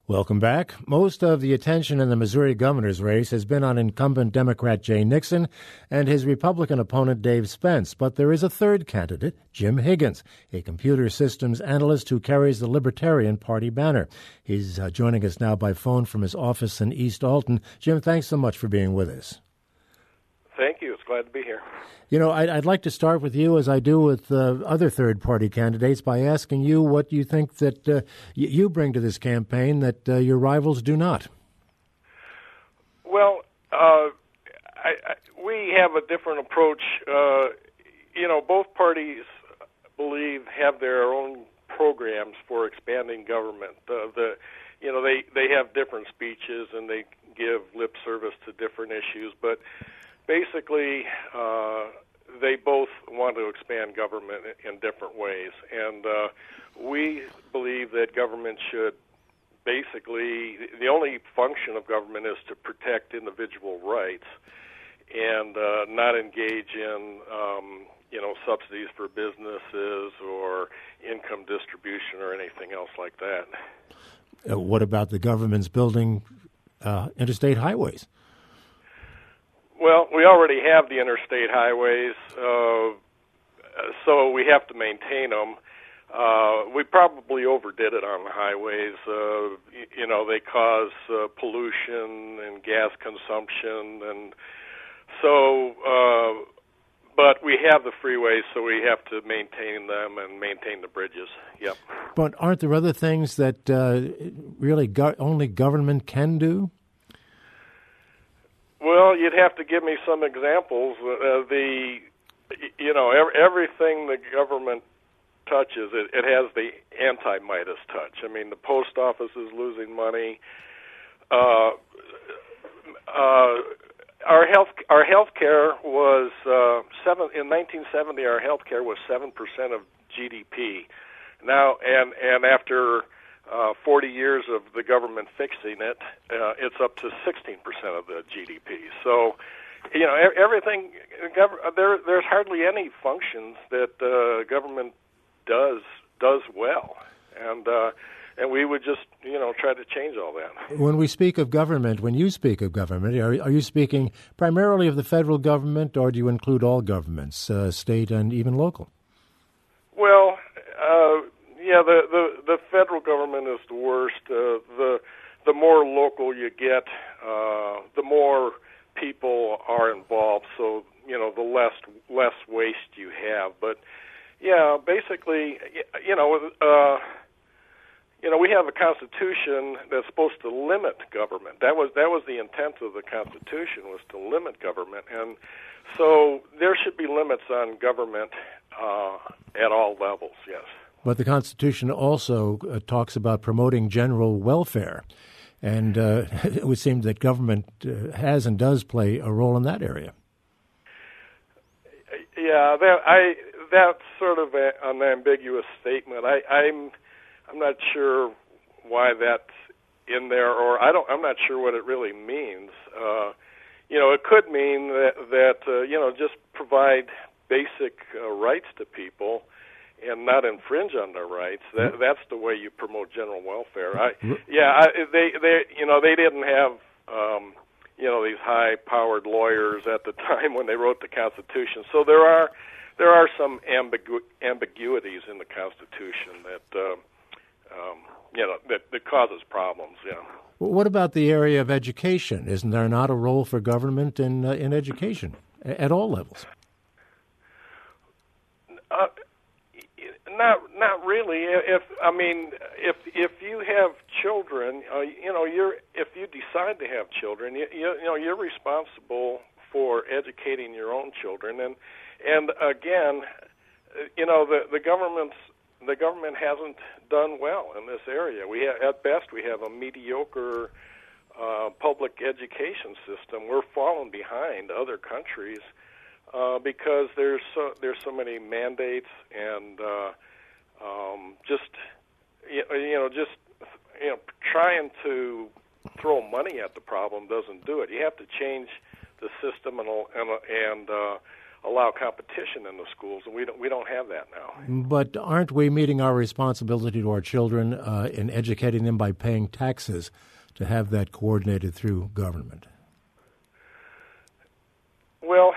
Welcome back. Most of the attention in the Missouri governor's race has been on incumbent Democrat Jay Nixon and his Republican opponent Dave Spence. But there is a third candidate, Jim Higgins, a computer systems analyst who carries the Libertarian Party banner. He's joining us now by phone from his office in East Alton. Jim, thanks so much for being with us. Thank you. It's glad to be here. You know, I'd like to start with you, as I do with other third-party candidates, by asking you what you think that you bring to this campaign that your rivals do not. Well, we have a different approach. Both parties have their own programs for expanding government. They have different speeches and they give lip service to different issues, but basically, they both want to expand government in different ways, and we believe that government should basically, the only function of government is to protect individual rights and not engage in, subsidies for businesses or income distribution or anything else like that. What about the government's building interstate highways? Well, we already have the interstate highways, so we have to maintain them. We probably overdid it on the highways. They cause pollution and gas consumption, and so. But we have the freeways, so we have to maintain them and maintain the bridges. Yep. But aren't there other things that really only government can do? Well, you'd have to give me some examples. Everything the government touches, it has the anti-Midas touch. I mean, the post office is losing money. Our health care was in 1970. Our health care was 7% of GDP. Now, and after 40 years of the government fixing it, it's up to 16% of the GDP. So, everything. There's hardly any functions that government does well, and we would just try to change all that. When we speak of government, when you speak of government, are you speaking primarily of the federal government, or do you include all governments, state and even local? Well, the federal government is the worst. The more local you get, the more people are involved. So the less waste you have. But basically, we have a constitution that's supposed to limit government. That was the intent of the Constitution, was to limit government, and so there should be limits on government at all levels. Yes. But the Constitution also talks about promoting general welfare, and it would seem that government has and does play a role in that area. Yeah, that's sort of an ambiguous statement. I'm not sure why that's in there, or I'm not sure what it really means. It could mean that just provide basic rights to people and not infringe on their rights. That's the way you promote general welfare. They didn't have these high-powered lawyers at the time when they wrote the Constitution. So there are some ambiguities in the Constitution that causes problems. Yeah. Well, what about the area of education? Isn't there not a role for government in education at all levels? Not really. If you have children, if you decide to have children, you're responsible for educating your own children, and again, the government hasn't done well in this area. At best we have a mediocre public education system. We're falling behind other countries because there's so many mandates and trying to throw money at the problem doesn't do it. You have to change the system and allow competition in the schools, and we don't have that now. But aren't we meeting our responsibility to our children in educating them by paying taxes to have that coordinated through government? Well,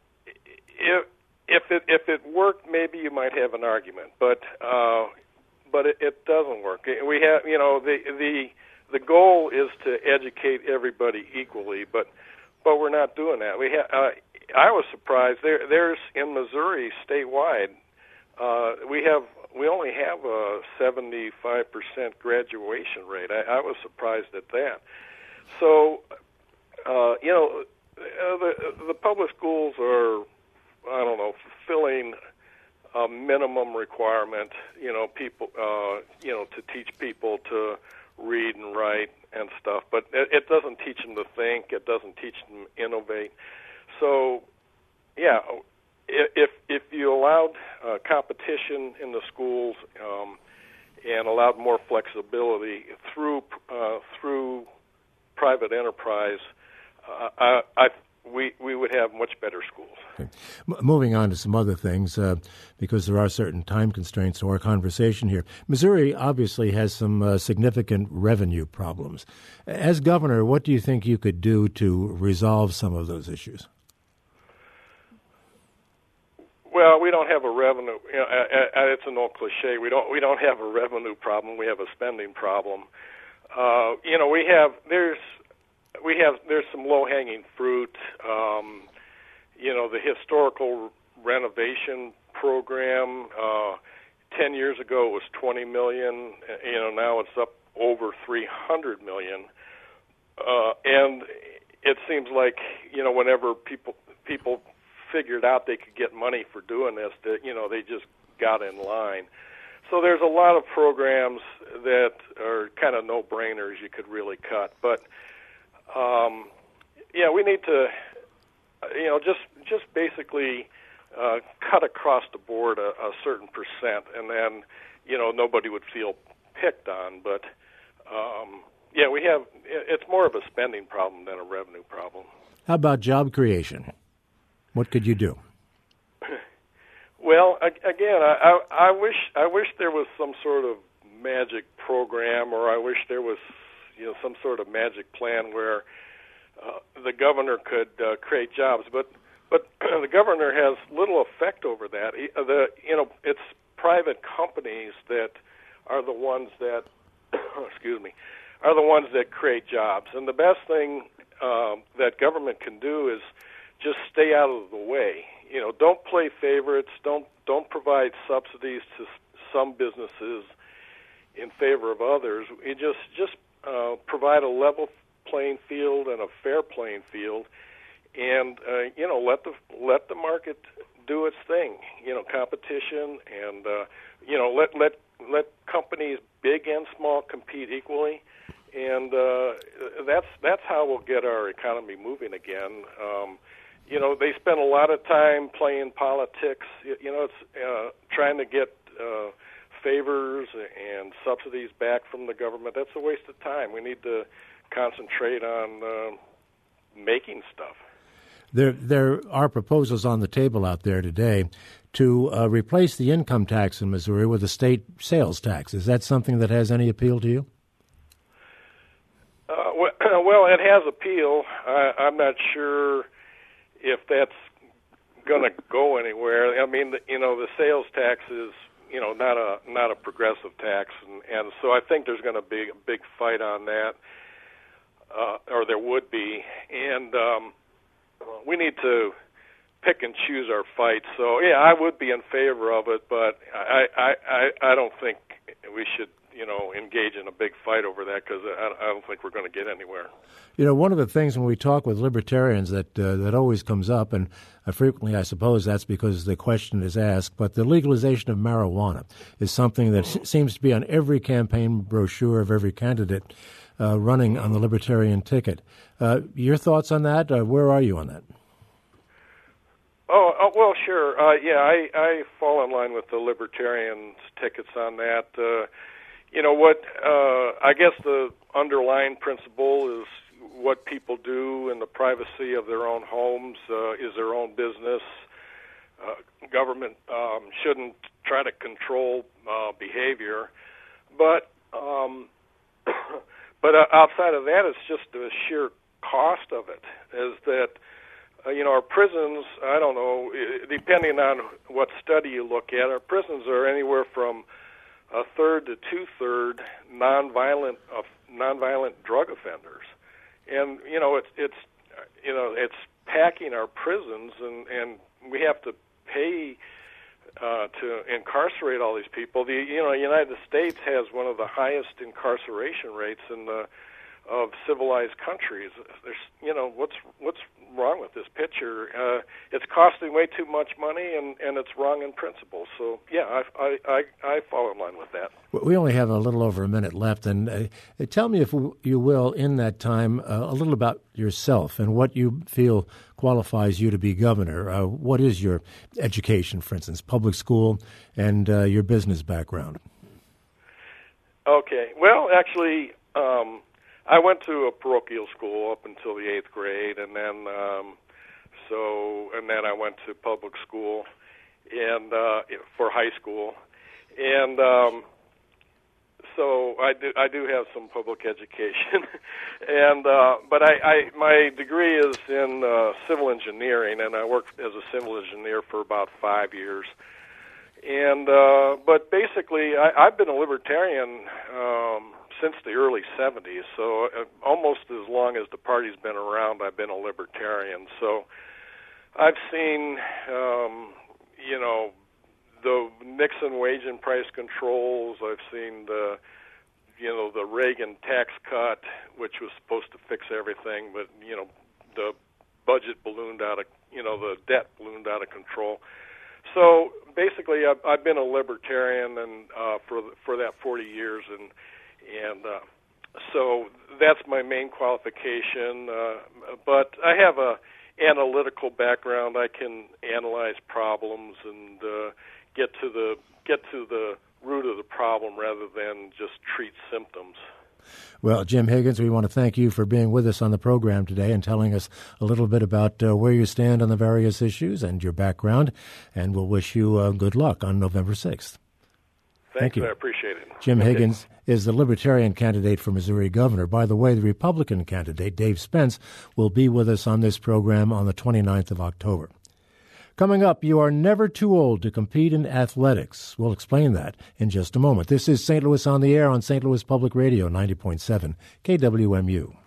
if it worked, maybe you might have an argument, but it doesn't work. We have, the goal is to educate everybody equally, but we're not doing that. I was surprised. There's in Missouri statewide, we only have a 75% graduation rate. I was surprised at that. So, the public schools are, fulfilling a minimum requirement, people, to teach people to read and write and stuff, but it doesn't teach them to think. It doesn't teach them to innovate. So, yeah, if you allowed competition in the schools and allowed more flexibility through private enterprise, we would have much better schools. Okay. Moving on to some other things, because there are certain time constraints to our conversation here. Missouri obviously has some significant revenue problems. As governor, what do you think you could do to resolve some of those issues? Well, we don't have a revenue. It's an old cliche. We don't have a revenue problem. We have a spending problem. There's some low-hanging fruit. The historical renovation program, 10 years ago it was $20 million. Now it's up over $300 million. And it seems like, whenever people figured out they could get money for doing this, that, they just got in line. So there's a lot of programs that are kind of no-brainers you could really cut. But we need to, just basically cut across the board a certain percent, and then, nobody would feel picked on. But, we have, it's more of a spending problem than a revenue problem. How about job creation? What could you do? Well, again, I wish there was some sort of magic program, or I wish there was some sort of magic plan where the governor could create jobs, but the governor has little effect over that. It's private companies that are the ones that are the ones that create jobs, and the best thing that government can do is just stay out of the way. Don't play favorites. Don't provide subsidies to some businesses in favor of others. You just provide a level playing field and a fair playing field, and let the market do its thing. Competition, and let companies big and small compete equally, and that's how we'll get our economy moving again. They spend a lot of time playing politics. It's trying to get favors and subsidies back from the government. That's a waste of time. We need to concentrate on making stuff. There are proposals on the table out there today to replace the income tax in Missouri with a state sales tax. Is that something that has any appeal to you? Well, it has appeal. I'm not sure if that's going to go anywhere. I mean, the sales tax is, not a progressive tax, and so I think there's going to be a big fight on that, or there would be, and we need to pick and choose our fights. So, yeah, I would be in favor of it, but I don't think we should, engage in a big fight over that, because I don't think we're going to get anywhere. One of the things when we talk with libertarians that always comes up, and frequently I suppose that's because the question is asked, but the legalization of marijuana is something that seems to be on every campaign brochure of every candidate running on the libertarian ticket. Your thoughts on that? Where are you on that? Oh, well, sure. I fall in line with the libertarians' tickets on that. I guess the underlying principle is what people do in the privacy of their own homes is their own business. government shouldn't try to control behavior, but outside of that, it's just the sheer cost of it. Is that our prisons? I don't know. Depending on what study you look at, our prisons are anywhere from a third to two-thirds nonviolent drug offenders, and it's packing our prisons, and we have to pay to incarcerate all these people. The United States has one of the highest incarceration rates of civilized countries. There's what's wrong with this picture? It's costing way too much money, and it's wrong in principle. So yeah, I fall in line with that. We only have a little over a minute left, and tell me, if you will, in that time, a little about yourself and what you feel qualifies you to be governor. What is your education, for instance, public school, and your business background? Okay. Well, actually, I went to a parochial school up until the 8th grade, and then I went to public school and for high school, and so I do have some public education, and but my degree is in civil engineering, and I worked as a civil engineer for about 5 years. And but basically, I've been a libertarian since the early 70s, so almost as long as the party's been around, I've been a libertarian. So I've seen, the Nixon wage and price controls. I've seen the Reagan tax cut, which was supposed to fix everything, but the budget ballooned out of, the debt ballooned out of control. So basically, I've been a libertarian and for that 40 years, and so that's my main qualification. But I have a analytical background. I can analyze problems and get to the root of the problem rather than just treat symptoms. Well, Jim Higgins, we want to thank you for being with us on the program today and telling us a little bit about where you stand on the various issues and your background, and we'll wish you good luck on November 6th. Thank you. I appreciate it. Jim Higgins is the Libertarian candidate for Missouri governor. By the way, the Republican candidate, Dave Spence, will be with us on this program on the 29th of October. Coming up, you are never too old to compete in athletics. We'll explain that in just a moment. This is St. Louis on the Air on St. Louis Public Radio, 90.7 KWMU.